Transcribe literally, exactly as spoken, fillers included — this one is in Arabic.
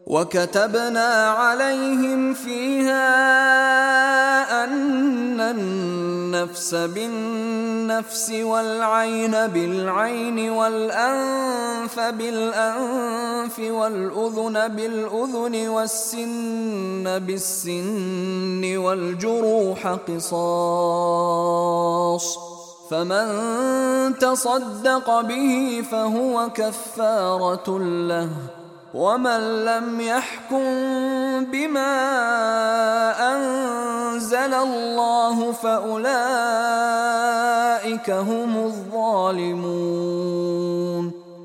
وكتبنا عليهم فيها أن النفس بالنفس والعين بالعين والأنف بالأنف والأذن بالأذن والسن بالسن والجروح قصاص، فمن تصدق به فهو كفارة له، ومن لم يحكم بما أنزل الله فأولئك هم الظالمون.